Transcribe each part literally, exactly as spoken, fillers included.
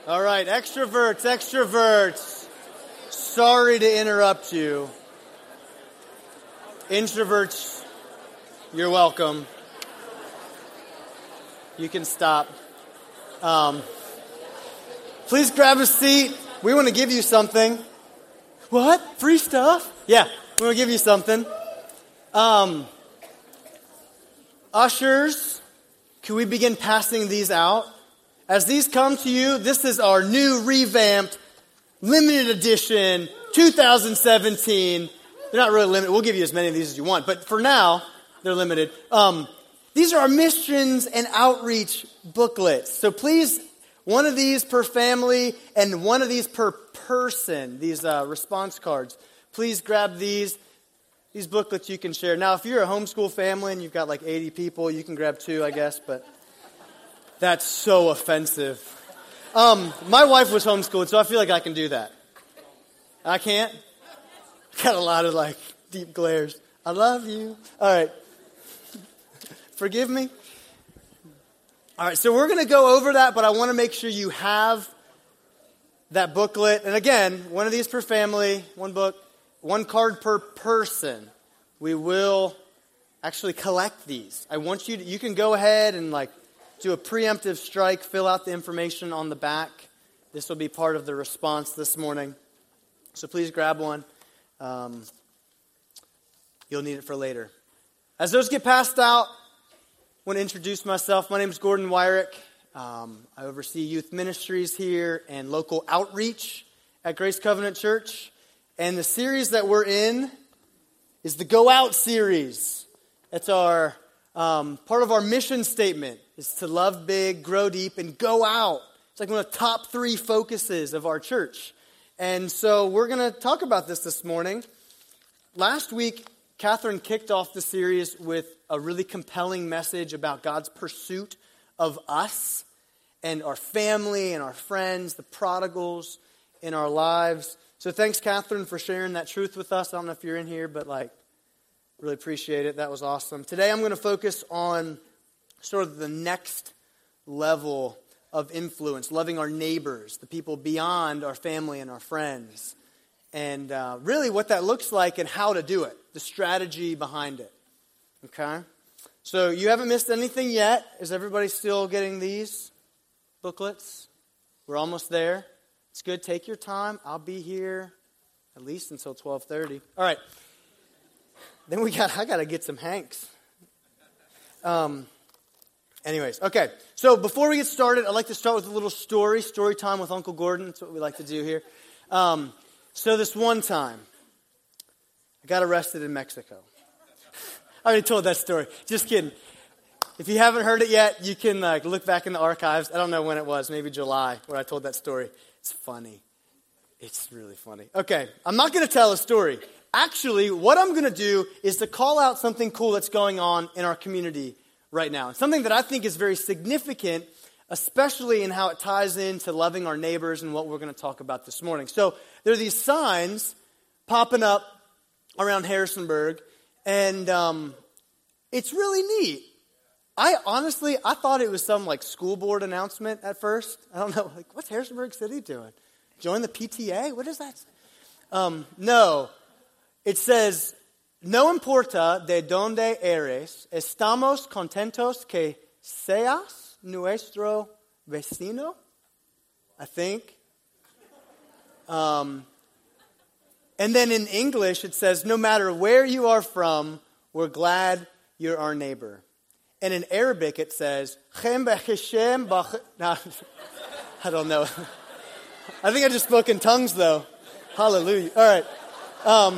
All right, extroverts, extroverts. Sorry to interrupt you. Introverts, you're welcome. You can stop. Um, please grab a seat. We want to give you something. What? Free stuff? Yeah, we want to give you something. Um, ushers, can we begin passing these out? As these come to you, this is our new revamped, limited edition, two thousand seventeen. They're not really limited. We'll give you as many of these as you want. But for now, they're limited. Um, these are our missions and outreach booklets. So please, one of these per family and one of these per person, these uh, response cards. Please grab these. These booklets you can share. Now, if you're a homeschool family and you've got like eighty people, you can grab two, I guess. But that's so offensive. Um, my wife was homeschooled, so I feel like I can do that. I can't? Got a lot of like deep glares. I love you. All right. Forgive me. All right, so we're going to go over that, but I want to make sure you have that booklet. And again, one of these per family, one book, one card per person. We will actually collect these. I want you to, you can go ahead and like do a preemptive strike, fill out the information on the back. This will be part of the response this morning. So please grab one. Um, you'll need it for later. As those get passed out, I want to introduce myself. My name is Gordon Wyrick. Um, I oversee youth ministries here and local outreach at Grace Covenant Church. And the series that we're in is the Go Out series. It's our um, part of our mission statement is to love big, grow deep, and go out. It's like one of the top three focuses of our church. And so we're going to talk about this this morning. Last week, Catherine kicked off the series with a really compelling message about God's pursuit of us and our family and our friends, the prodigals in our lives. So thanks, Catherine, for sharing that truth with us. I don't know if you're in here, but like, really appreciate it. That was awesome. Today I'm going to focus on sort of the next level of influence, loving our neighbors, the people beyond our family and our friends, and uh, really what that looks like and how to do it, the strategy behind it. Okay? So you haven't missed anything yet. Is everybody still getting these booklets? We're almost there. It's good. Take your time. I'll be here at least until twelve thirty. All right. Then we got, I got to get some Hanks. Um. Anyways, okay. So before we get started, I'd like to start with a little story, story time with Uncle Gordon. That's what we like to do here. Um, so this one time, I got arrested in Mexico. I already told that story. Just kidding. If you haven't heard it yet, you can uh, look back in the archives. I don't know when it was, maybe July, where I told that story. It's funny. It's really funny. Okay, I'm not going to tell a story. Actually, what I'm going to do is to call out something cool that's going on in our community right now. Something that I think is very significant, especially in how it ties into loving our neighbors and what we're going to talk about this morning. So there are these signs popping up around Harrisonburg, and um, it's really neat. I honestly, I thought it was some like school board announcement at first. I don't know, like what's Harrisonburg City doing? Join the P T A? What is that? Um, no, it says, no importa de donde eres, estamos contentos que seas nuestro vecino, I think. Um, and then in English, it says, no matter where you are from, we're glad you're our neighbor. And in Arabic, it says, no, I don't know. I think I just spoke in tongues, though. Hallelujah. All right. Um,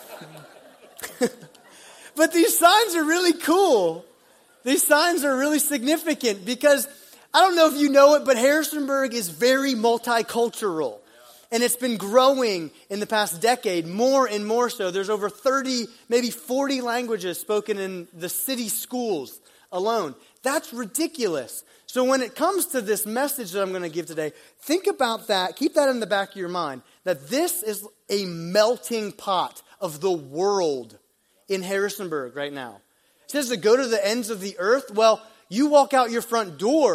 but these signs are really cool. These signs are really significant because I don't know if you know it, but Harrisonburg is very multicultural. And it's been growing in the past decade, more and more so. There's over thirty, maybe forty languages spoken in the city schools alone. That's ridiculous. So when it comes to this message that I'm going to give today, think about that. Keep that in the back of your mind, that this is a melting pot of the world in Harrisonburg right now. It says to go to the ends of the earth. Well, you walk out your front door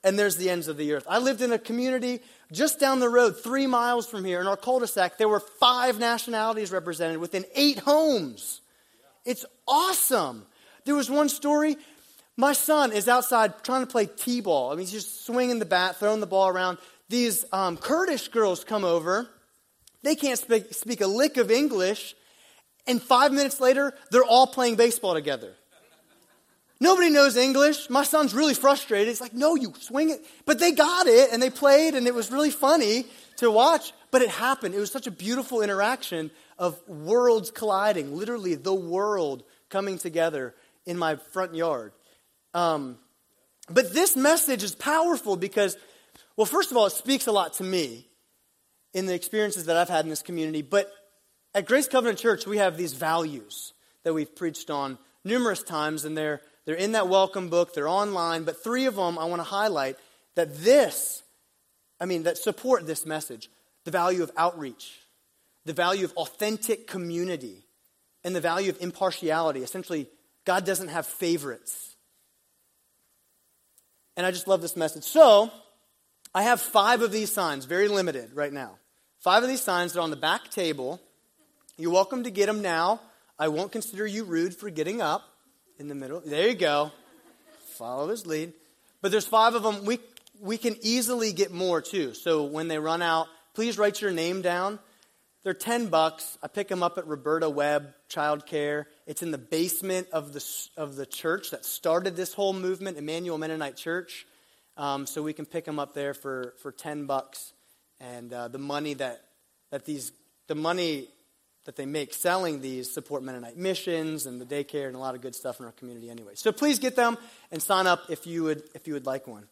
and there's the ends of the earth. I lived in a community just down the road, three miles from here, in our cul-de-sac. There were five nationalities represented within eight homes. It's awesome. There was one story. My son is outside trying to play t-ball. I mean, he's just swinging the bat, throwing the ball around. These um, Kurdish girls come over. They can't speak, speak a lick of English. And five minutes later, they're all playing baseball together. Nobody knows English. My son's really frustrated. He's like, no, you swing it. But they got it, and they played, and it was really funny to watch. But it happened. It was such a beautiful interaction of worlds colliding, literally the world coming together in my front yard. Um, but this message is powerful because, well, first of all, it speaks a lot to me in the experiences that I've had in this community. But at Grace Covenant Church, we have these values that we've preached on numerous times, and they're they're in that welcome book. They're online, but three of them I want to highlight that this, I mean, that support this message: the value of outreach, the value of authentic community, and the value of impartiality. Essentially, God doesn't have favorites. And I just love this message. So, I have five of these signs, very limited right now. Five of these signs that are on the back table. You're welcome to get them now. I won't consider you rude for getting up in the middle. There you go. Follow his lead. But there's five of them. We, we can easily get more too. So when they run out, please write your name down. They're ten bucks. I pick them up at Roberta Webb Childcare. It's in the basement of the of the church that started this whole movement, Emmanuel Mennonite Church. Um, so we can pick them up there for, for ten bucks. And uh, the money that that these the money that they make selling these support Mennonite missions and the daycare and a lot of good stuff in our community anyway. So please get them and sign up if you would if you would like one.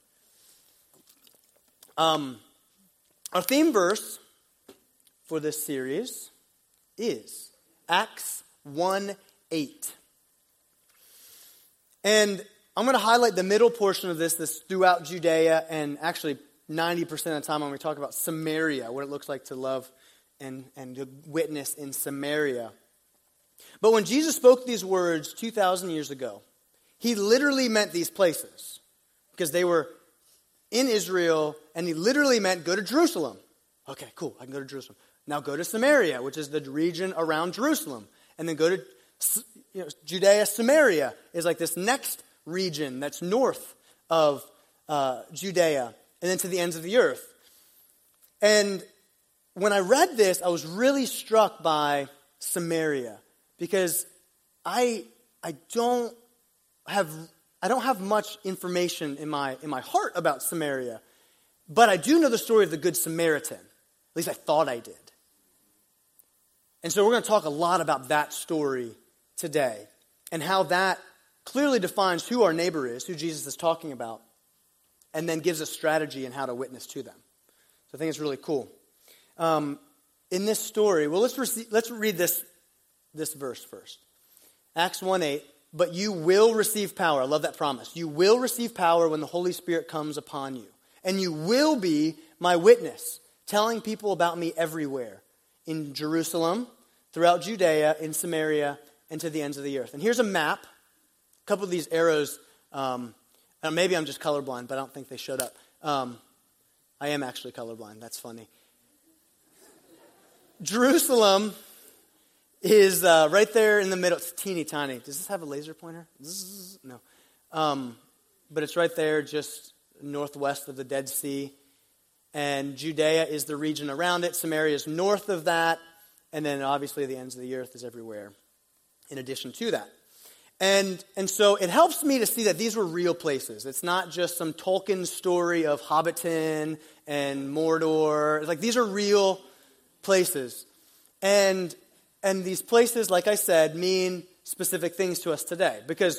Um, our theme verse for this series is Acts one eight. And I'm going to highlight the middle portion of this, this throughout Judea, and actually ninety percent of the time when we talk about Samaria, what it looks like to love and, and to witness in Samaria. But when Jesus spoke these words two thousand years ago, he literally meant these places because they were in Israel, and he literally meant go to Jerusalem. Okay, cool, I can go to Jerusalem. Now go to Samaria, which is the region around Jerusalem. And then go to you know, Judea. Samaria is like this next region that's north of uh, Judea. And then to the ends of the earth. And when I read this, I was really struck by Samaria. Because I I don't have I don't have much information in my in my heart about Samaria. But I do know the story of the Good Samaritan. At least I thought I did. And so we're going to talk a lot about that story today and how that clearly defines who our neighbor is, who Jesus is talking about, and then gives us strategy in how to witness to them. So I think it's really cool. Um, in this story, well, let's rec- let's read this this verse first. Acts one eight, but you will receive power. I love that promise. You will receive power when the Holy Spirit comes upon you, and you will be my witness, telling people about me everywhere. In Jerusalem, throughout Judea, in Samaria, and to the ends of the earth. And here's a map. A couple of these arrows, um, maybe I'm just colorblind, but I don't think they showed up. Um, I am actually colorblind. That's funny. Jerusalem is uh, right there in the middle. It's teeny tiny. Does this have a laser pointer? Zzz, no. Um, but it's right there just northwest of the Dead Sea. And Judea is the region around it. Samaria is north of that. And then obviously the ends of the earth is everywhere in addition to that. And, and so it helps me to see that these were real places. It's not just some Tolkien story of Hobbiton and Mordor. It's like these are real places. And, and these places, like I said, mean specific things to us today. Because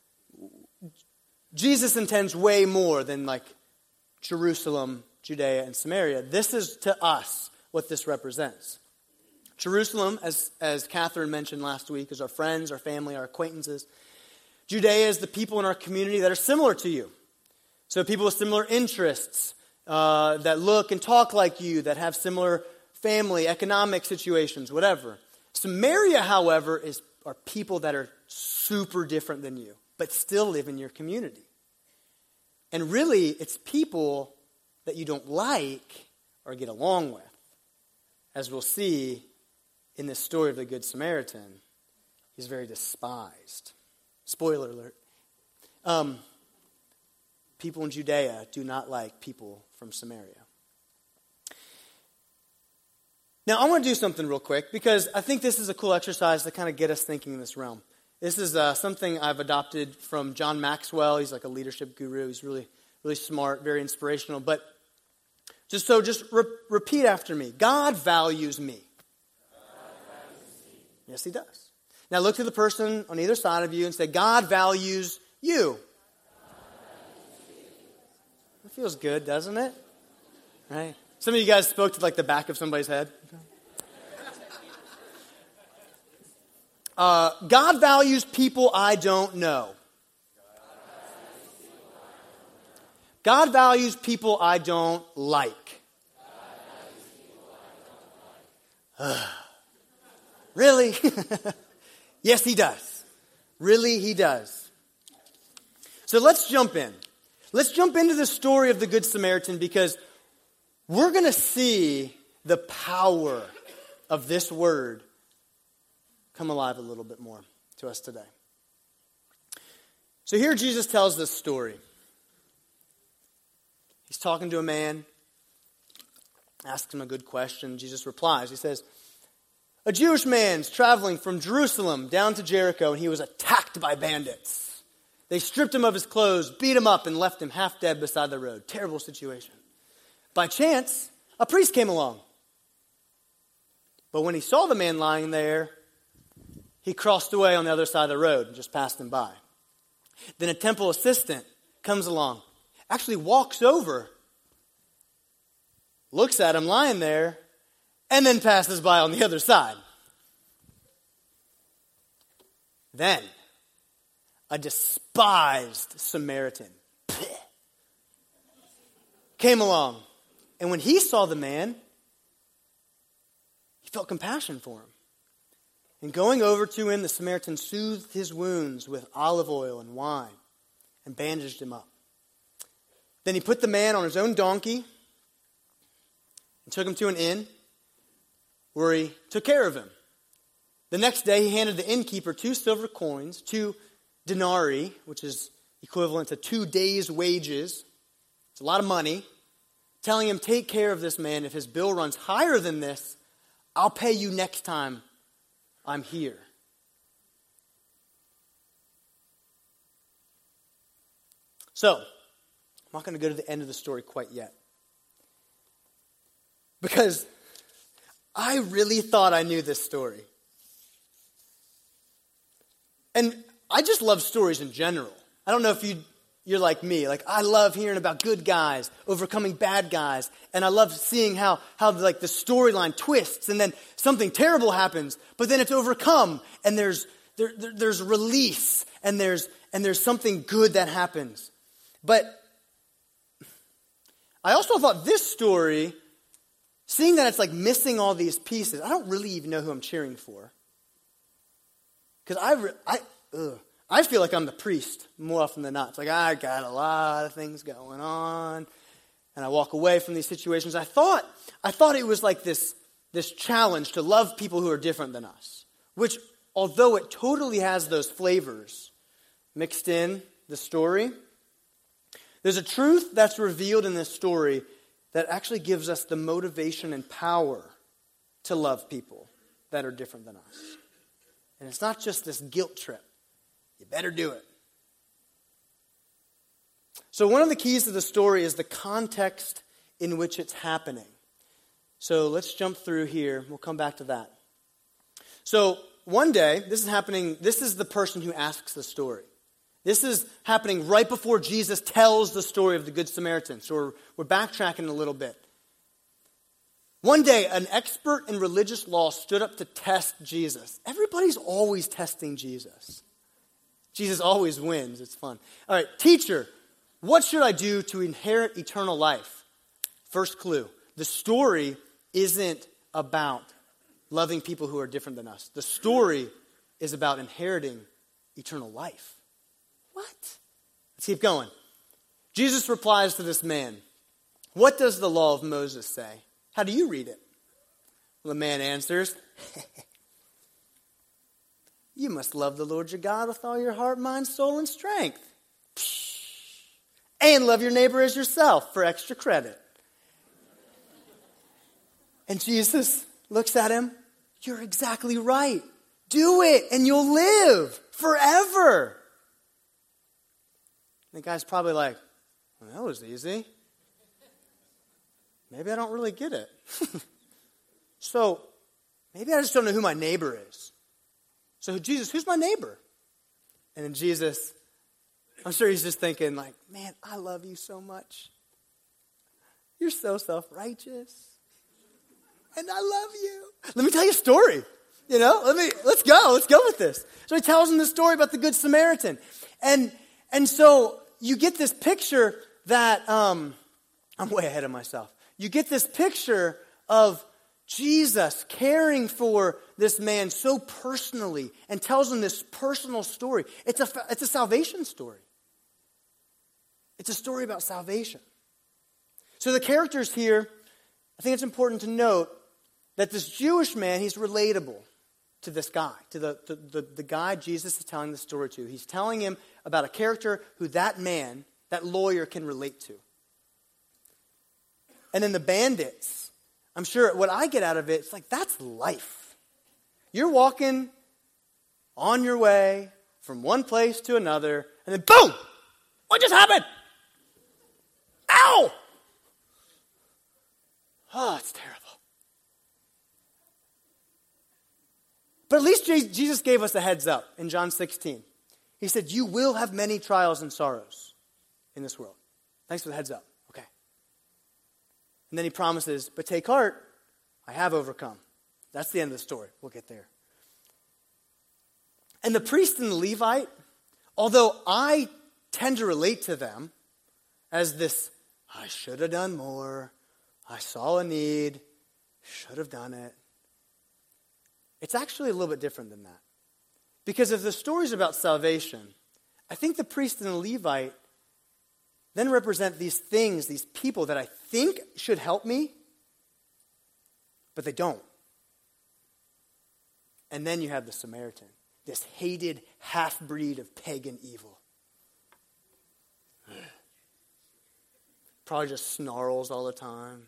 Jesus intends way more than like Jerusalem, Judea, and Samaria. This is to us what this represents. Jerusalem, as, as Catherine mentioned last week, is our friends, our family, our acquaintances. Judea is the people in our community that are similar to you. So people with similar interests, uh, that look and talk like you, that have similar family, economic situations, whatever. Samaria, however, is are people that are super different than you, but still live in your community. And really, it's people that you don't like or get along with. As we'll see in this story of the Good Samaritan, he's very despised. Spoiler alert. Um, people in Judea do not like people from Samaria. Now, I want to do something real quick because I think this is a cool exercise to kind of get us thinking in this realm. This is uh, something I've adopted from John Maxwell. He's like a leadership guru. He's really, really smart, very inspirational. But just so, just re- repeat after me. God values me. God values me. Yes, he does. Now look to the person on either side of you and say, God values you. It feels good, doesn't it? Right? Some of you guys spoke to like the back of somebody's head. Uh, God values people I don't know. God values people I don't like. Uh, really? Yes, he does. Really, he does. So let's jump in. Let's jump into the story of the Good Samaritan because we're going to see the power of this word come alive a little bit more to us today. So here Jesus tells this story. He's talking to a man, asks him a good question. Jesus replies. He says, a Jewish man's traveling from Jerusalem down to Jericho, and he was attacked by bandits. They stripped him of his clothes, beat him up, and left him half dead beside the road. Terrible situation. By chance, a priest came along. But when he saw the man lying there, he crossed away on the other side of the road and just passed him by. Then a temple assistant comes along, actually walks over, looks at him lying there, and then passes by on the other side. Then, a despised Samaritan came along. And when he saw the man, he felt compassion for him. And going over to him, the Samaritan soothed his wounds with olive oil and wine and bandaged him up. Then he put the man on his own donkey and took him to an inn where he took care of him. The next day, he handed the innkeeper two silver coins, two denarii, which is equivalent to two days' wages. It's a lot of money. Telling him, take care of this man. If his bill runs higher than this, I'll pay you next time I'm here. So, I'm not going to go to the end of the story quite yet. Because I really thought I knew this story. And I just love stories in general. I don't know if you, you're like me. Like, I love hearing about good guys overcoming bad guys. And I love seeing how, how like, the storyline twists and then something terrible happens. But then it's overcome and there's there, there, there's release and there's and there's something good that happens. But I also thought this story, seeing that it's like missing all these pieces, I don't really even know who I'm cheering for. Because I, re- I, ugh, I feel like I'm the priest more often than not. It's like, I got a lot of things going on. And I walk away from these situations. I thought I thought it was like this, this challenge to love people who are different than us. Which, although it totally has those flavors mixed in the story, there's a truth that's revealed in this story that actually gives us the motivation and power to love people that are different than us. And it's not just this guilt trip. You better do it. So one of the keys to the story is the context in which it's happening. So let's jump through here. We'll come back to that. So one day, this is happening, this is the person who asks the story. This is happening right before Jesus tells the story of the Good Samaritan. So we're, we're backtracking a little bit. One day, an expert in religious law stood up to test Jesus. Everybody's always testing Jesus. Jesus always wins. It's fun. All right, teacher, what should I do to inherit eternal life? First clue. The story isn't about loving people who are different than us. The story is about inheriting eternal life. What? Let's keep going. Jesus replies to this man, "What does the law of Moses say? How do you read it?" Well, the man answers, "You must love the Lord your God with all your heart, mind, soul, and strength. And love your neighbor as yourself," for extra credit. And Jesus looks at him, "You're exactly right. Do it and you'll live forever." And the guy's probably like, "Well, that was easy. Maybe I don't really get it. So maybe I just don't know who my neighbor is. So Jesus, who's my neighbor?" And then Jesus, I'm sure he's just thinking like, "Man, I love you so much. You're so self-righteous. And I love you. Let me tell you a story. You know, let me, let's go. Let's go with this." So he tells him the story about the Good Samaritan. And, and so you get this picture that, um, I'm way ahead of myself. You get this picture of Jesus caring for this man so personally and tells him this personal story. It's a, it's a salvation story. It's a story about salvation. So the characters here, I think it's important to note that this Jewish man, he's relatable to this guy, to the, the, the, the guy Jesus is telling the story to. He's telling him about a character who that man, that lawyer, can relate to. And then the bandits, I'm sure what I get out of it, it's like, that's life. You're walking on your way from one place to another, and then boom! What just happened? Ow! Oh, it's terrible. But at least Jesus gave us a heads up in John sixteen. He said, "You will have many trials and sorrows in this world." Thanks for the heads up. Okay. And then he promises, "But take heart, I have overcome." That's the end of the story. We'll get there. And the priest and the Levite, although I tend to relate to them as this, I should have done more, I saw a need, should have done it. It's actually a little bit different than that. Because if the story's about salvation, I think the priest and the Levite then represent these things, these people that I think should help me, but they don't. And then you have the Samaritan, this hated half-breed of pagan evil. Probably just snarls all the time.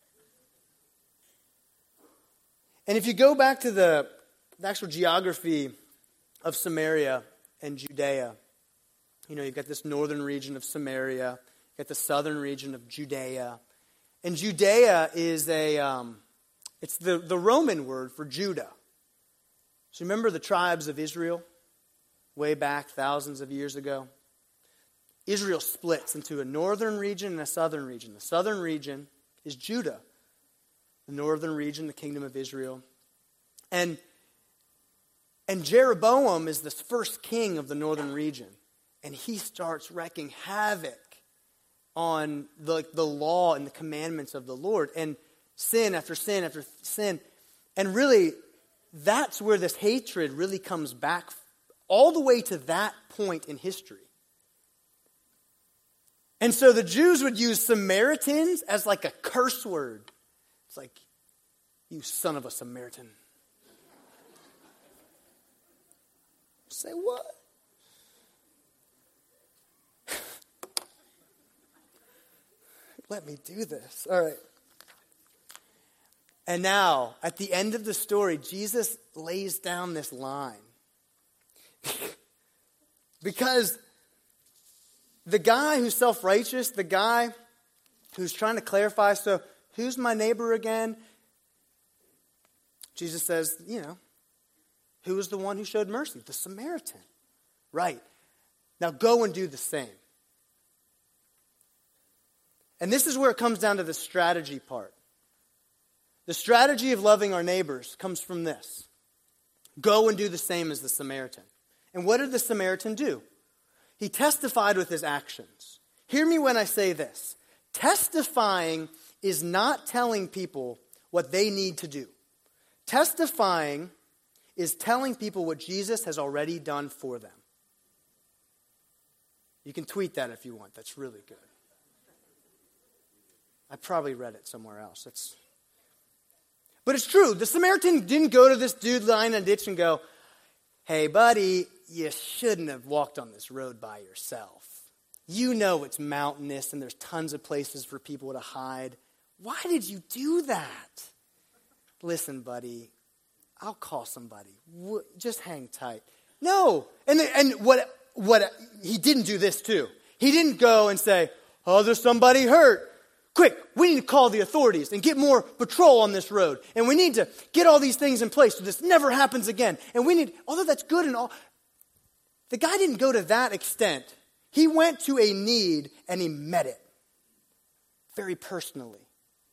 And if you go back to the, the actual geography of Samaria and Judea, you know, you've got this northern region of Samaria, you've got the southern region of Judea. And Judea is a, um, it's the, the Roman word for Judah. So remember the tribes of Israel way back thousands of years ago? Israel splits into a northern region and a southern region. The southern region is Judah. The northern region, the kingdom of Israel. And, and Jeroboam is the first king of the northern region. And he starts wreaking havoc on the, the law and the commandments of the Lord. And sin after sin after sin. And really, that's where this hatred really comes back all the way to that point in history. And so the Jews would use Samaritans as like a curse word. It's like, you son of a Samaritan. Say what? Let me do this. All right. And now, at the end of the story, Jesus lays down this line. Because the guy who's self-righteous, the guy who's trying to clarify, so who's my neighbor again? Jesus says, you know, who was the one who showed mercy? The Samaritan. Right. Now go and do the same. And this is where it comes down to the strategy part. The strategy of loving our neighbors comes from this. Go and do the same as the Samaritan. And what did the Samaritan do? He testified with his actions. Hear me when I say this. Testifying is not telling people what they need to do. Testifying is telling people what Jesus has already done for them. You can tweet that if you want. That's really good. I probably read it somewhere else. It's, but it's true. The Samaritan didn't go to this dude lying in a ditch and go, hey, buddy, you shouldn't have walked on this road by yourself. You know it's mountainous and there's tons of places for people to hide. Why did you do that? Listen, buddy, I'll call somebody. Just hang tight. No. And and what what he didn't do this too. He didn't go and say, oh, there's somebody hurt. Quick, we need to call the authorities and get more patrol on this road. And we need to get all these things in place so this never happens again. And we need, although that's good and all, the guy didn't go to that extent. He went to a need and he met it very personally.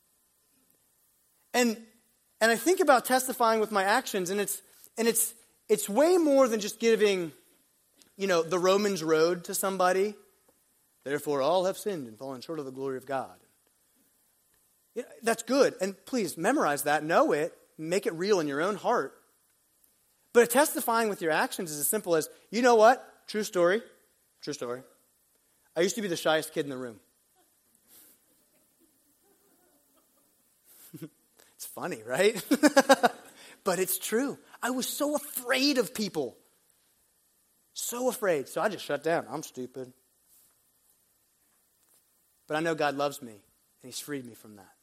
And and I think about testifying with my actions, and it's and it's it's way more than just giving, you know, the Romans road to somebody. Therefore, all have sinned and fallen short of the glory of God. Yeah, that's good. And please memorize that, know it, make it real in your own heart. But testifying with your actions is as simple as, you know what? True story. True story. I used to be the shyest kid in the room. It's funny, right? But it's true. I was so afraid of people. So afraid. So I just shut down. I'm stupid. But I know God loves me, and he's freed me from that.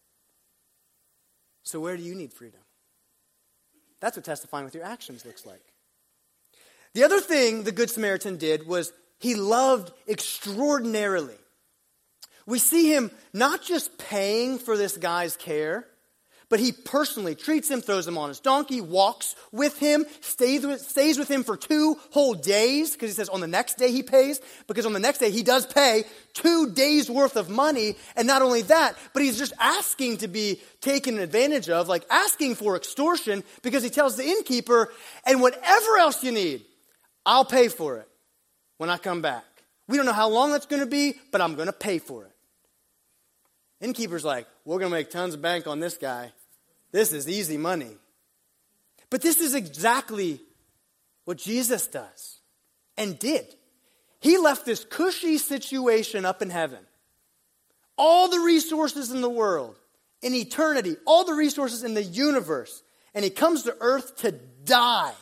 So where do you need freedom? That's what testifying with your actions looks like. The other thing the Good Samaritan did was he loved extraordinarily. We see him not just paying for this guy's care, but he personally treats him, throws him on his donkey, walks with him, stays with, stays with him for two whole days, because he says on the next day he pays, because on the next day he does pay two days worth of money. And not only that, but he's just asking to be taken advantage of, like asking for extortion, because he tells the innkeeper, and whatever else you need, I'll pay for it when I come back. We don't know how long that's going to be, but I'm going to pay for it. Innkeeper's like, we're going to make tons of bank on this guy. This is easy money. But this is exactly what Jesus does and did. He left this cushy situation up in heaven. All the resources in the world, in eternity, all the resources in the universe. And he comes to earth to die.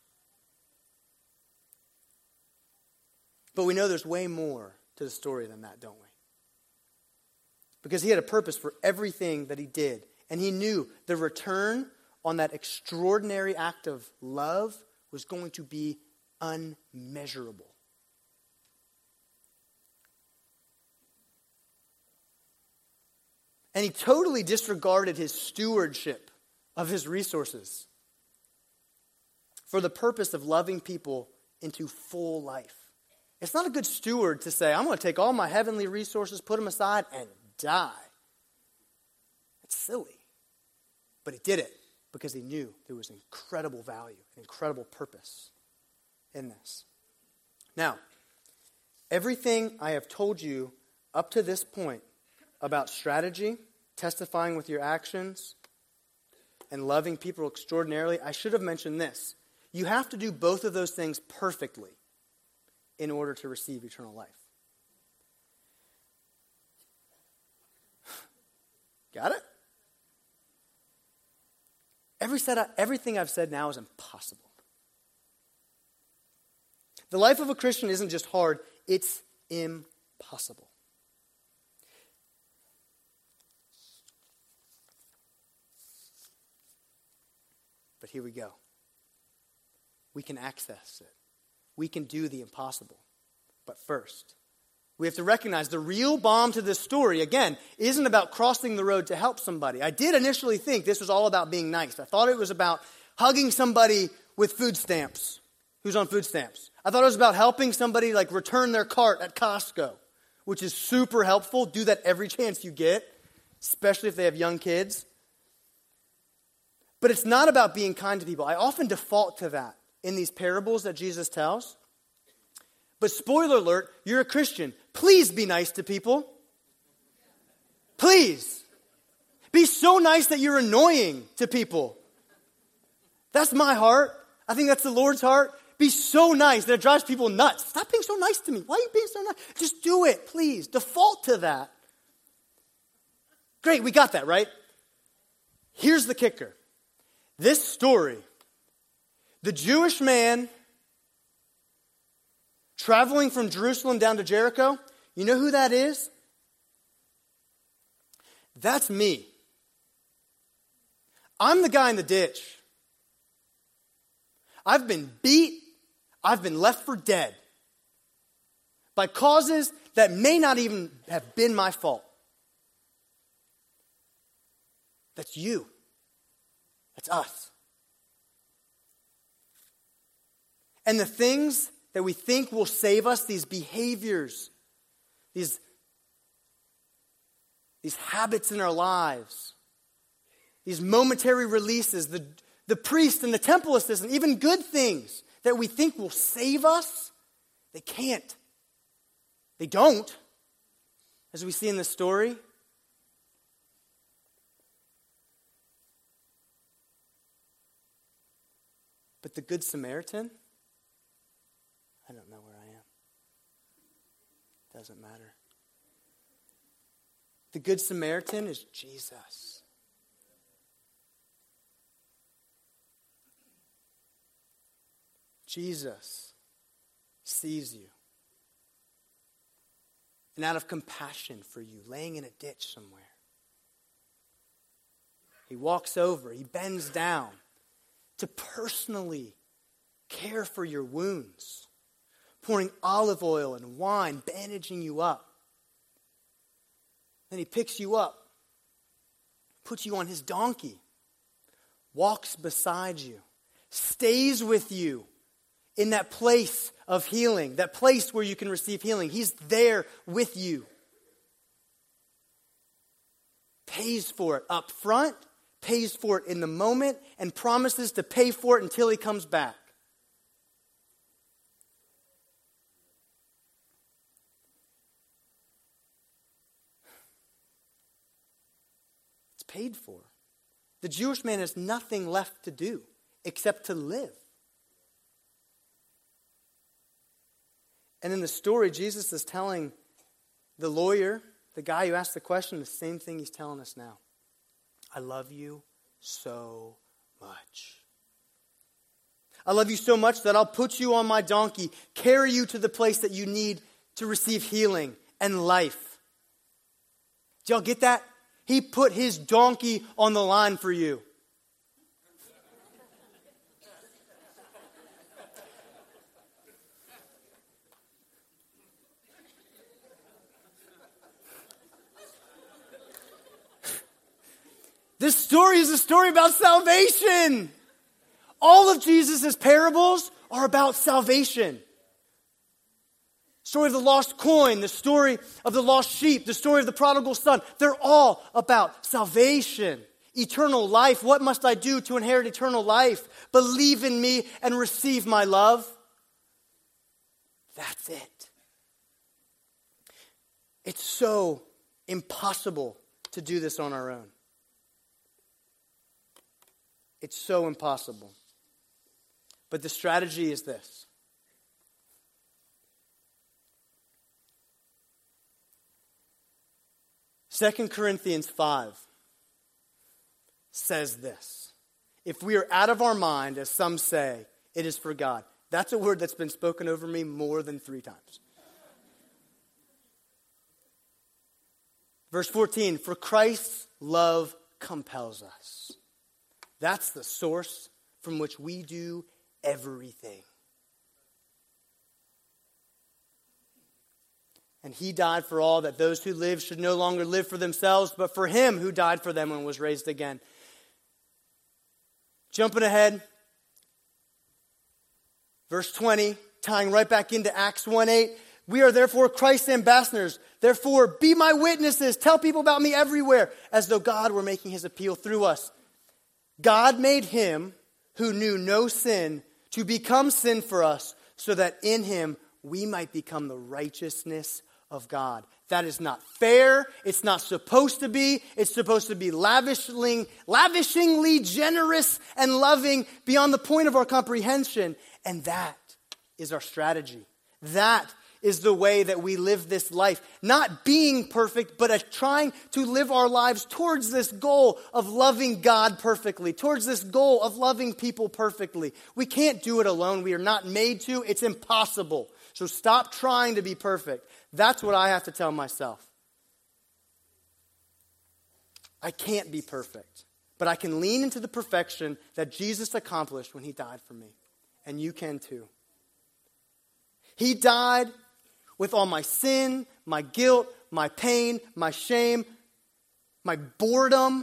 But we know there's way more to the story than that, don't we? Because he had a purpose for everything that he did. And he knew the return on that extraordinary act of love was going to be unmeasurable. And he totally disregarded his stewardship of his resources for the purpose of loving people into full life. It's not a good steward to say, I'm going to take all my heavenly resources, put them aside, and die. It's silly. But he did it because he knew there was incredible value, incredible purpose in this. Now, everything I have told you up to this point about strategy, testifying with your actions, and loving people extraordinarily, I should have mentioned this. You have to do both of those things perfectly in order to receive eternal life. Got it? Every set, everything I've said now is impossible. The life of a Christian isn't just hard, it's impossible. But here we go. We can access it. We can do the impossible. But first, we have to recognize the real bomb to this story, again, isn't about crossing the road to help somebody. I did initially think this was all about being nice. I thought it was about hugging somebody with food stamps, who's on food stamps. I thought it was about helping somebody like return their cart at Costco, which is super helpful. Do that every chance you get, especially if they have young kids. But it's not about being kind to people. I often default to that in these parables that Jesus tells. But spoiler alert, you're a Christian. Please be nice to people. Please. Be so nice that you're annoying to people. That's my heart. I think that's the Lord's heart. Be so nice that it drives people nuts. Stop being so nice to me. Why are you being so nice? Just do it, please. Default to that. Great, we got that, right? Here's the kicker. This story, the Jewish man traveling from Jerusalem down to Jericho, you know who that is? That's me. I'm the guy in the ditch. I've been beat. I've been left for dead by causes that may not even have been my fault. That's you. That's us. And the things that we think will save us, these behaviors, these, these habits in our lives, these momentary releases, the, the priest and the temple assistant, even good things that we think will save us, they can't. They don't, as we see in the story. But the Good Samaritan, I don't know where I am. Doesn't matter. The Good Samaritan is Jesus. Jesus sees you. And out of compassion for you, laying in a ditch somewhere, he walks over, he bends down to personally care for your wounds, pouring olive oil and wine, bandaging you up. Then he picks you up, puts you on his donkey, walks beside you, stays with you in that place of healing, that place where you can receive healing. He's there with you. Pays for it up front, pays for it in the moment, and promises to pay for it until he comes back. It's paid for. The Jewish man has nothing left to do except to live. And in the story, Jesus is telling the lawyer, the guy who asked the question, the same thing he's telling us now. I love you so much. I love you so much that I'll put you on my donkey, carry you to the place that you need to receive healing and life. Did y'all get that? He put his donkey on the line for you. This story is a story about salvation. All of Jesus' parables are about salvation. Story of the lost coin, the story of the lost sheep, the story of the prodigal son. They're all about salvation, eternal life. What must I do to inherit eternal life? Believe in me and receive my love. That's it. It's so impossible to do this on our own. It's so impossible. But the strategy is this. Second Corinthians five says this. If we are out of our mind, as some say, it is for God. That's a word that's been spoken over me more than three times. Verse fourteen, for Christ's love compels us. That's the source from which we do everything. And he died for all, that those who live should no longer live for themselves, but for him who died for them and was raised again. Jumping ahead. Verse twenty, tying right back into Acts one eight. We are therefore Christ's ambassadors. Therefore, be my witnesses. Tell people about me everywhere, as though God were making his appeal through us. God made him who knew no sin to become sin for us, so that in him we might become the righteousness of God. That is not fair. It's not supposed to be. It's supposed to be lavishly, lavishingly generous and loving beyond the point of our comprehension. And that is our strategy. That is the way that we live this life. Not being perfect, but a trying to live our lives towards this goal of loving God perfectly, towards this goal of loving people perfectly. We can't do it alone. We are not made to. It's impossible. So stop trying to be perfect. That's what I have to tell myself. I can't be perfect, but I can lean into the perfection that Jesus accomplished when he died for me. And you can too. He died with all my sin, my guilt, my pain, my shame, my boredom.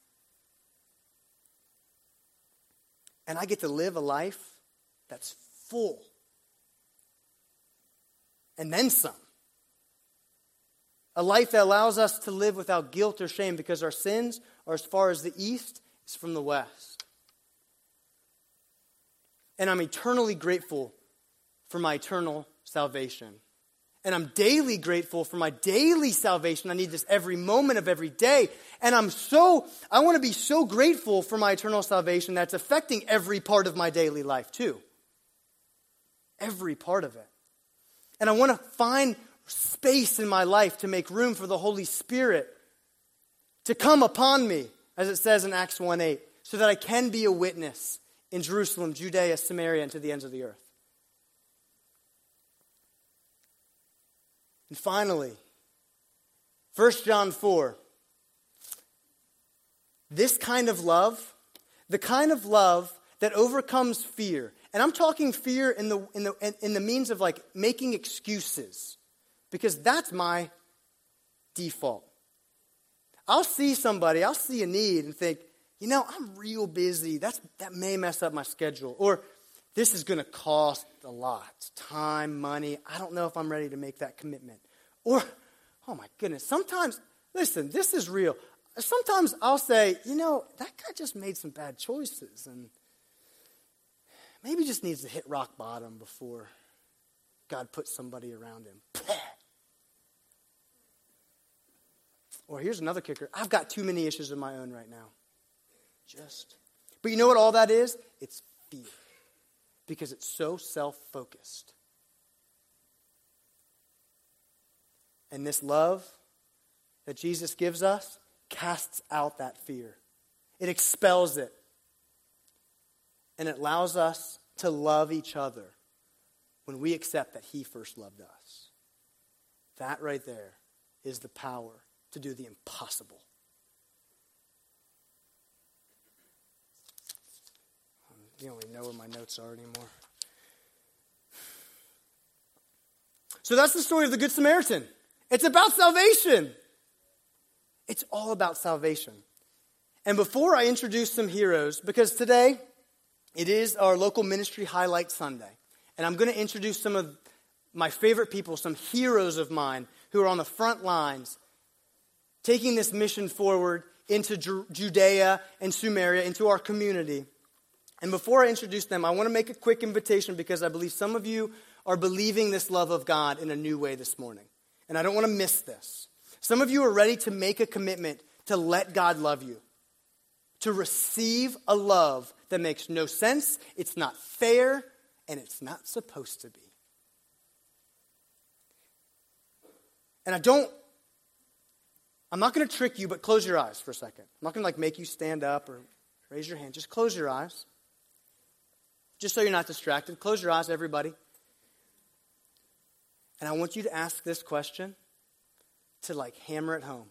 And I get to live a life that's full. And then some. A life that allows us to live without guilt or shame because our sins are as far as the east is from the west. And I'm eternally grateful for my eternal salvation. And I'm daily grateful for my daily salvation. I need this every moment of every day. And I'm so, I want to be so grateful for my eternal salvation that's affecting every part of my daily life too. Every part of it. And I want to find space in my life to make room for the Holy Spirit to come upon me, as it says in Acts one eight, so that I can be a witness in Jerusalem, Judea, Samaria, and to the ends of the earth. And finally, First John four. This kind of love, the kind of love that overcomes fear. And I'm talking fear in the in the in the means of like making excuses. Because that's my default. I'll see somebody, I'll see a need and think, you know, I'm real busy. That's that may mess up my schedule. Or this is going to cost a lot. Time, money. I don't know if I'm ready to make that commitment. Or, oh my goodness, sometimes, listen, this is real. Sometimes I'll say, you know, that guy just made some bad choices. And maybe just needs to hit rock bottom before God puts somebody around him. Or here's another kicker. I've got too many issues of my own right now. Just. But you know what all that is? It's fear. Because it's so self-focused. And this love that Jesus gives us casts out that fear. It expels it. And it allows us to love each other when we accept that he first loved us. That right there is the power to do the impossible. You don't even know where my notes are anymore. So that's the story of the Good Samaritan. It's about salvation. It's all about salvation. And before I introduce some heroes, because today it is our local ministry highlight Sunday, and I'm going to introduce some of my favorite people, some heroes of mine who are on the front lines taking this mission forward into Ju- Judea and Samaria, into our community. And before I introduce them, I want to make a quick invitation because I believe some of you are believing this love of God in a new way this morning. And I don't want to miss this. Some of you are ready to make a commitment to let God love you. To receive a love that makes no sense, it's not fair, and it's not supposed to be. And I don't, I'm not going to trick you, but close your eyes for a second. I'm not going to like make you stand up or raise your hand. Just close your eyes. Just so you're not distracted. Close your eyes, everybody. And I want you to ask this question to like hammer it home.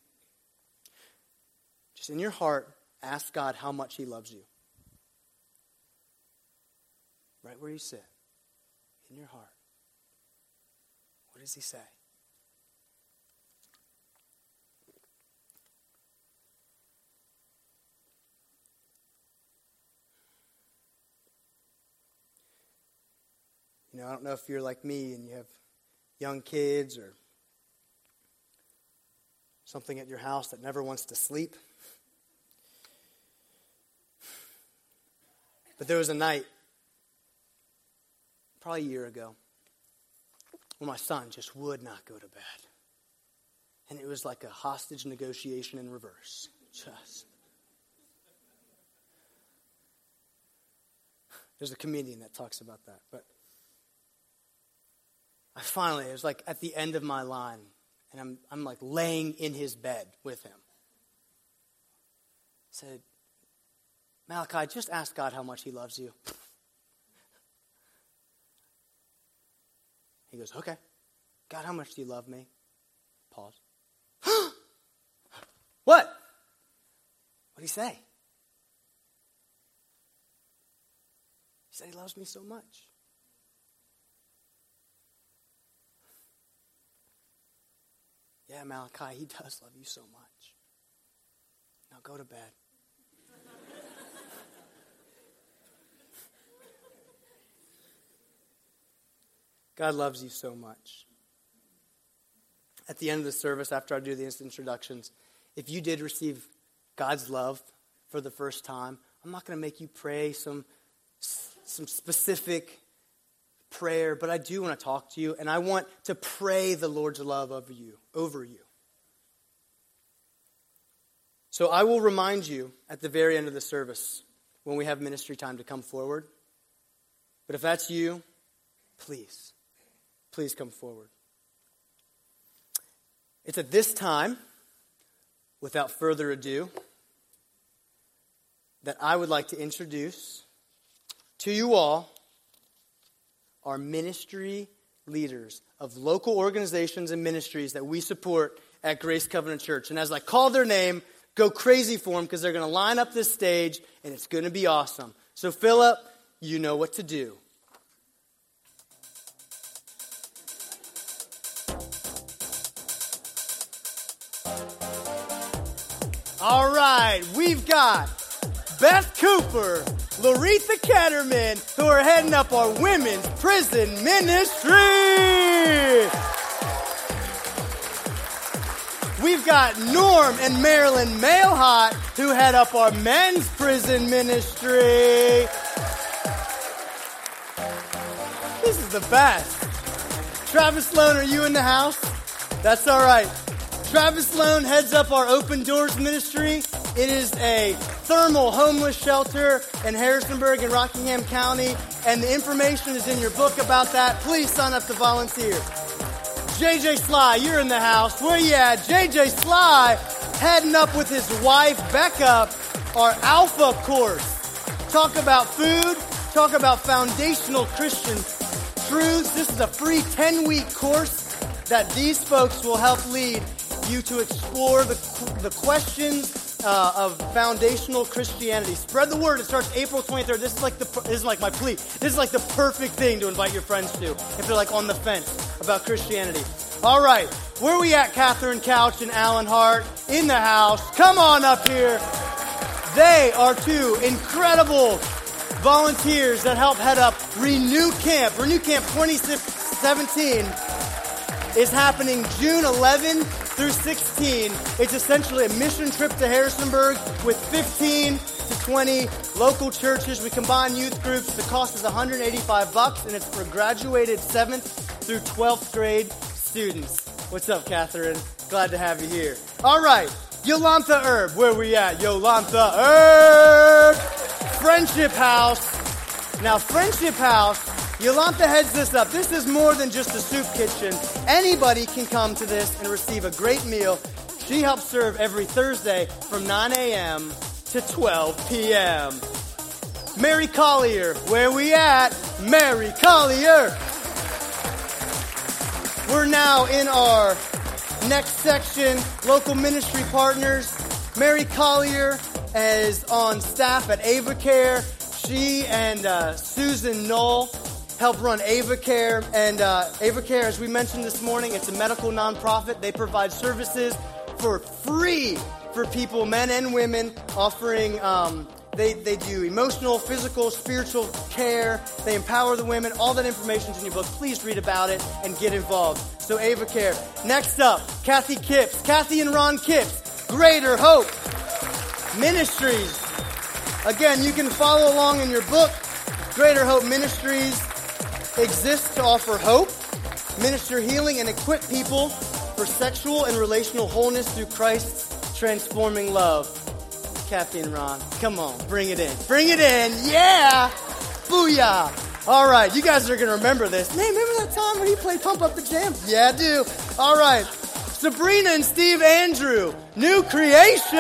Just in your heart, ask God how much he loves you. Right where you sit. In your heart. What does he say? You know, I don't know if you're like me and you have young kids or something at your house that never wants to sleep. But there was a night, probably a year ago, when my son just would not go to bed. And it was like a hostage negotiation in reverse. Just. There's a comedian that talks about that. But I finally, it was like at the end of my line, and I'm I'm like laying in his bed with him. I said, Malachi, just ask God how much he loves you. He goes, okay. God, how much do you love me? Pause. What? What'd he say? He said he loves me so much. Yeah, Malachi, he does love you so much. Now go to bed. God loves you so much. At the end of the service, after I do the introductions, if you did receive God's love for the first time, I'm not going to make you pray some, some specific prayer, but I do want to talk to you, and I want to pray the Lord's love over you, over you. So I will remind you at the very end of the service when we have ministry time to come forward. But if that's you, please, please come forward. It's at this time, without further ado, that I would like to introduce to you all our ministry leaders of local organizations and ministries that we support at Grace Covenant Church. And as I call their name, go crazy for them because they're going to line up this stage and it's going to be awesome. So Philip, you know what to do. All right, we've got Beth Cooper, Laretha Ketterman, who are heading up our women's prison ministry. We've got Norm and Marilyn Mailhot, who head up our men's prison ministry. This is the best. Travis Sloan, are you in the house? That's all right. Travis Sloan heads up our Open Doors ministry. It is a thermal homeless shelter in Harrisonburg and Rockingham County, and the information is in your book about that. Please sign up to volunteer. J J Sly, you're in the house. Where you at? J J Sly heading up with his wife, Becca, our Alpha course. Talk about food, talk about foundational Christian truths. This is a free ten-week course that these folks will help lead you to explore the, the questions uh, of foundational Christianity. Spread the word. It starts April twenty-third. This is like the this is like my plea. This is like the perfect thing to invite your friends to if they're like on the fence about Christianity. All right, where are we at, Catherine Couch and Alan Hart? In the house. Come on up here. They are two incredible volunteers that help head up Renew Camp. Renew Camp twenty seventeen is happening June eleventh through sixteen. It's essentially a mission trip to Harrisonburg with fifteen to twenty local churches. We combine youth groups. The cost is one hundred eighty-five bucks, and it's for graduated seventh through twelfth grade students. What's up, Catherine? Glad to have you here. All right, Yolantha Herb. Where we at? Yolantha Herb. Friendship House. Now, Friendship House, Yolantha heads this up. This is more than just a soup kitchen. Anybody can come to this and receive a great meal. She helps serve every Thursday from nine a.m. to twelve p.m. Mary Collier, where we at? Mary Collier. We're now in our next section, local ministry partners. Mary Collier is on staff at AvaCare. She and uh, Susan Knoll help run AvaCare. And uh, AvaCare, as we mentioned this morning, it's a medical nonprofit. They provide services for free for people, men and women, offering, um, they, they do emotional, physical, spiritual care. They empower the women. All that information's in your book. Please read about it and get involved. So AvaCare. Next up, Kathy Kipps. Kathy and Ron Kipps, Greater Hope Ministries. Again, you can follow along in your book. Greater Hope Ministries exists to offer hope, minister healing, and equip people for sexual and relational wholeness through Christ's transforming love. Kathy and Ron, come on, bring it in. Bring it in, yeah! Booyah! All right, you guys are going to remember this. Man, remember that time when he played Pump Up the Jam? Yeah, I do. All right. Sabrina and Steve Andrew, New Creation.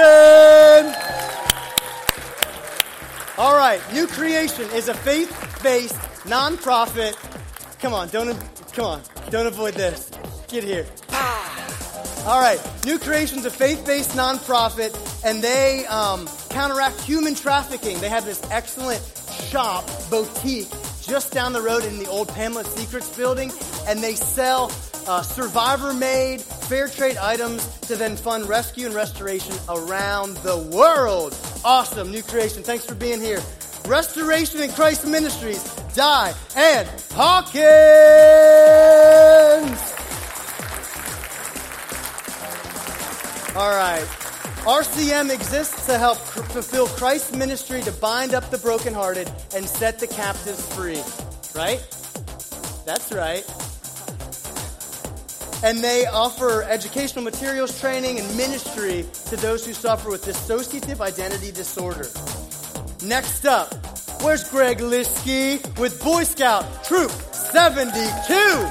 All right, New Creation is a faith-based nonprofit. Come on, don't come on, don't avoid this. Get here. All right, New Creation's a faith-based nonprofit, and they um, counteract human trafficking. They have this excellent shop, boutique, just down the road in the old Pamela Secrets building, and they sell uh, survivor-made, fair trade items to then fund rescue and restoration around the world. Awesome, New Creation. Thanks for being here. Restoration in Christ Ministries, Di and Hawkins. All right. R C M exists to help cr- fulfill Christ's ministry to bind up the brokenhearted and set the captives free. Right? That's right. And they offer educational materials, training, and ministry to those who suffer with dissociative identity disorder. Next up, where's Greg Liskey with Boy Scout Troop seventy-two?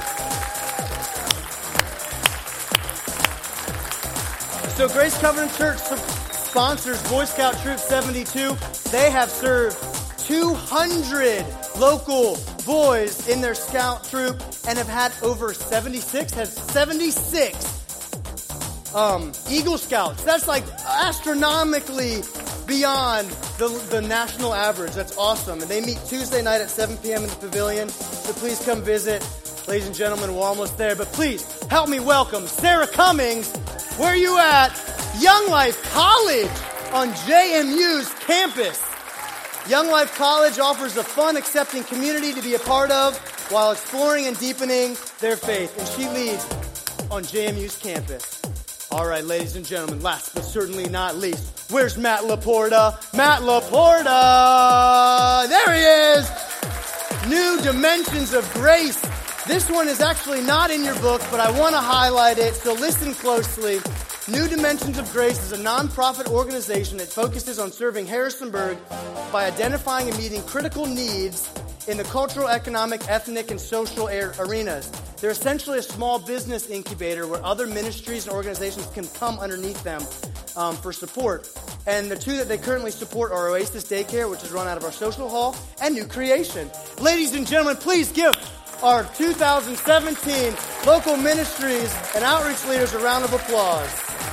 So Grace Covenant Church sponsors Boy Scout Troop seventy-two. They have served two hundred local boys in their scout troop and have had over seventy-six, has seventy-six um, Eagle Scouts. That's like astronomically beyond the, the national average. That's awesome. And they meet Tuesday night at seven p.m. in the pavilion. So please come visit. Ladies and gentlemen, we're almost there. But please help me welcome Sarah Cummings. Where are you at? Young Life College on J M U's campus. Young Life College offers a fun, accepting community to be a part of while exploring and deepening their faith. And she leads on J M U's campus. All right, ladies and gentlemen, last but certainly not least, where's Matt Laporta? Matt Laporta! There he is! New Dimensions of Grace. This one is actually not in your book, but I want to highlight it, so listen closely. New Dimensions of Grace is a nonprofit organization that focuses on serving Harrisonburg by identifying and meeting critical needs in the cultural, economic, ethnic, and social arenas. They're essentially a small business incubator where other ministries and organizations can come underneath them um, for support. And the two that they currently support are Oasis Daycare, which is run out of our social hall, and New Creation. Ladies and gentlemen, please give our two thousand seventeen local ministries and outreach leaders a round of applause.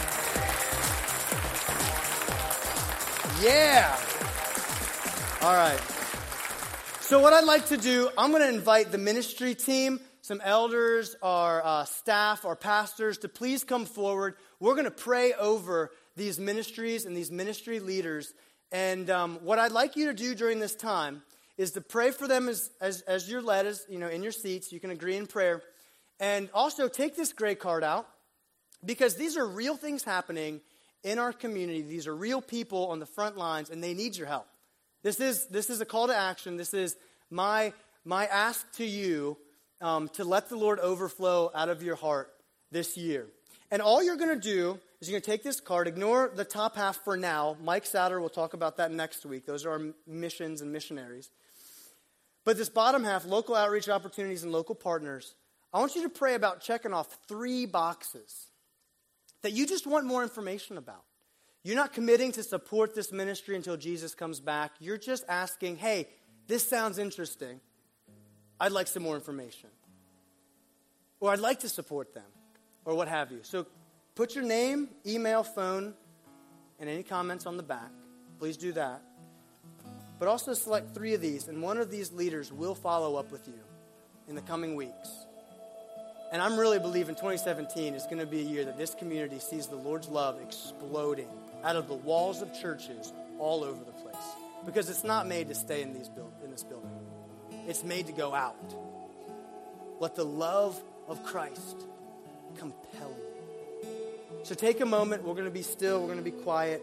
Yeah. All right. So what I'd like to do, I'm going to invite the ministry team, some elders, our uh, staff, our pastors, to please come forward. We're going to pray over these ministries and these ministry leaders. And um, what I'd like you to do during this time is to pray for them as, as, as you're led, as, you know, in your seats. You can agree in prayer. And also take this gray card out, because these are real things happening in our community. These are real people on the front lines, and they need your help. This is this is a call to action. This is my my ask to you um, to let the Lord overflow out of your heart this year. And all you're going to do is you're going to take this card, ignore the top half for now. Mike Sauter will talk about that next week. Those are our missions and missionaries. But this bottom half, local outreach opportunities and local partners, I want you to pray about checking off three boxes that you just want more information about. You're not committing to support this ministry until Jesus comes back. You're just asking, hey, this sounds interesting. I'd like some more information. Or I'd like to support them, or what have you. So put your name, email, phone, and any comments on the back. Please do that. But also select three of these, and one of these leaders will follow up with you in the coming weeks. And I'm really believing twenty seventeen is going to be a year that this community sees the Lord's love exploding out of the walls of churches all over the place. Because it's not made to stay in these build, in this building. It's made to go out. Let the love of Christ compel you. So take a moment. We're going to be still. We're going to be quiet.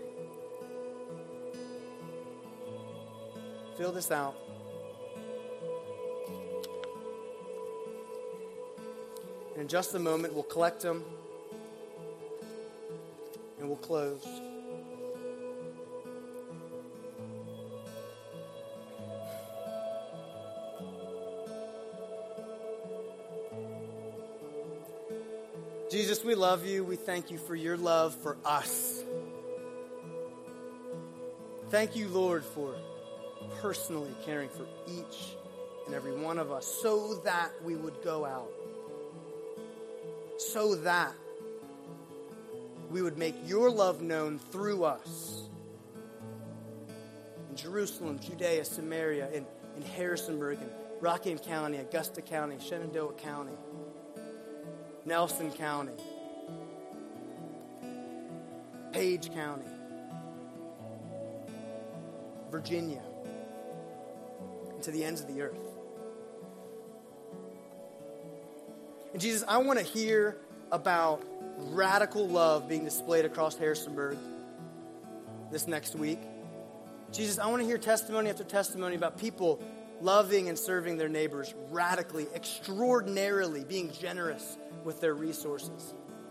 Fill this out. And in just a moment, we'll collect them. And we'll close. Jesus, we love you. We thank you for your love for us. Thank you, Lord, for personally caring for each and every one of us so that we would go out, so that we would make your love known through us. In Jerusalem, Judea, Samaria, in, in Harrisonburg, in Rockingham County, Augusta County, Shenandoah County, Nelson County, Page County, Virginia, and to the ends of the earth. And Jesus, I want to hear about radical love being displayed across Harrisonburg this next week. Jesus, I want to hear testimony after testimony about people loving and serving their neighbors radically, extraordinarily, being generous with their resources.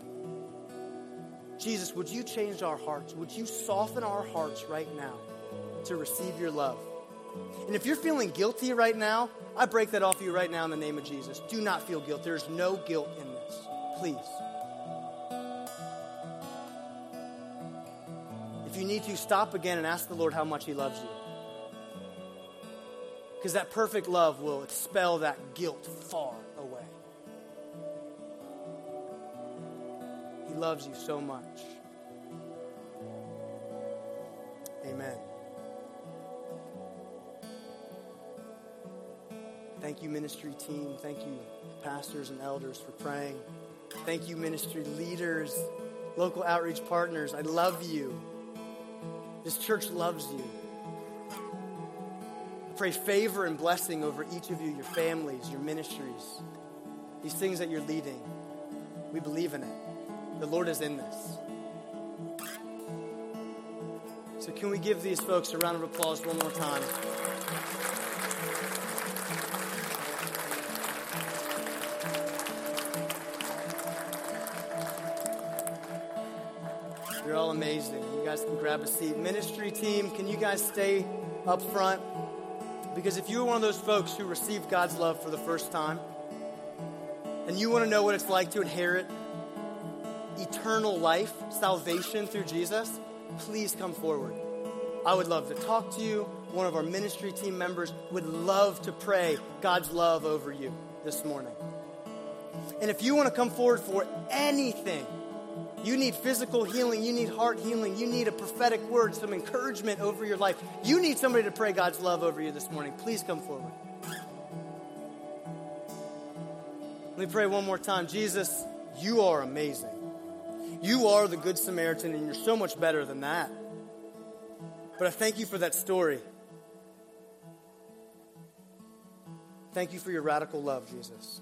Jesus, would you change our hearts? Would you soften our hearts right now to receive your love? And if you're feeling guilty right now, I break that off you right now in the name of Jesus. Do not feel guilt. There's no guilt in this. Please. If you need to, stop again and ask the Lord how much he loves you. Because that perfect love will expel that guilt far away. He loves you so much. Amen. Thank you, ministry team. Thank you, pastors and elders, for praying. Thank you, ministry leaders, local outreach partners. I love you. This church loves you. I pray favor and blessing over each of you, your families, your ministries, these things that you're leading. We believe in it. The Lord is in this. So can we give these folks a round of applause one more time? You're all amazing. You guys can grab a seat. Ministry team, can you guys stay up front? Because if you're one of those folks who received God's love for the first time, and you want to know what it's like to inherit eternal life, salvation through Jesus, please come forward. I would love to talk to you. One of our ministry team members would love to pray God's love over you this morning. And if you want to come forward for anything, you need physical healing, you need heart healing, you need a prophetic word, some encouragement over your life, you need somebody to pray God's love over you this morning, please come forward. Let me pray one more time. Jesus, you are amazing. You are the Good Samaritan, and you're so much better than that. But I thank you for that story. Thank you for your radical love, Jesus.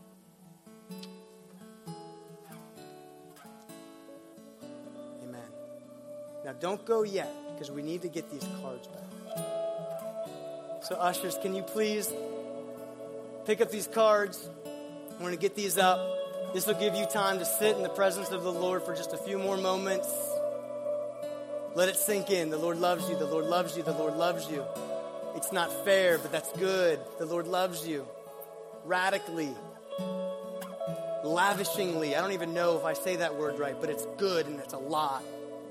Amen. Now don't go yet, because we need to get these cards back. So ushers, can you please pick up these cards? We're going to get these up. This will give you time to sit in the presence of the Lord for just a few more moments. Let it sink in. The Lord loves you. The Lord loves you. The Lord loves you. It's not fair, but that's good. The Lord loves you. Radically. Lavishingly. I don't even know if I say that word right, but it's good and it's a lot.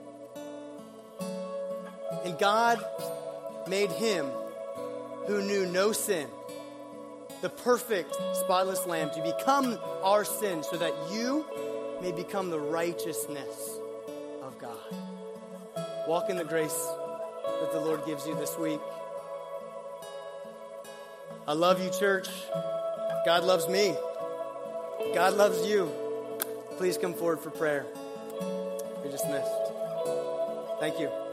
And God made him who knew no sin, the perfect, spotless lamb, to become our sin so that you may become the righteousness of God. Walk in the grace that the Lord gives you this week. I love you, church. God loves me. God loves you. Please come forward for prayer. You're dismissed. Thank you.